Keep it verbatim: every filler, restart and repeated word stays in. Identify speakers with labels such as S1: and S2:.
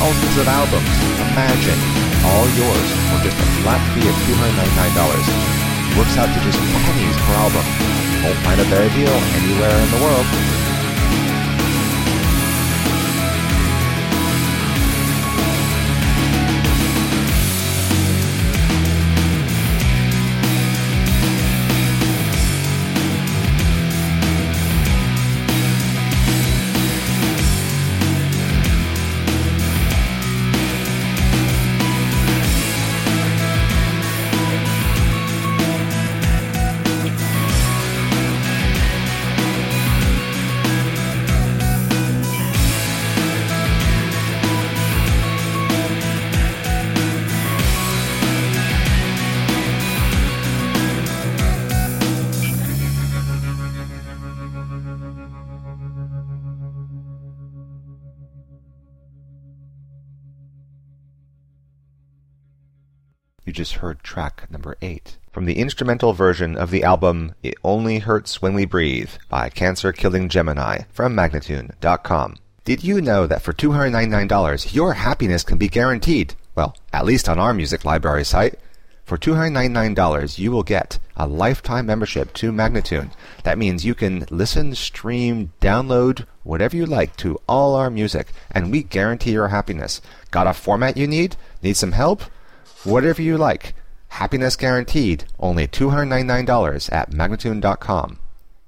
S1: thousands of albums. Imagine, all yours for just a flat fee of two hundred ninety-nine dollars. Works out to just pennies per album. Won't find a better deal anywhere in the world. You just heard track number eight from the instrumental version of the album It Only Hurts When We Breathe by Cancer Killing Gemini from Magnatune dot com. Did you know that for two hundred ninety-nine dollars your happiness can be guaranteed? Well, at least on our music library site. For two hundred ninety-nine dollars you will get a lifetime membership to Magnatune. That means you can listen, stream, download, whatever you like to all our music, and we guarantee your happiness. Got a format you need? Need some help? Whatever you like. Happiness guaranteed. Only two hundred ninety-nine dollars at Magnatune dot com.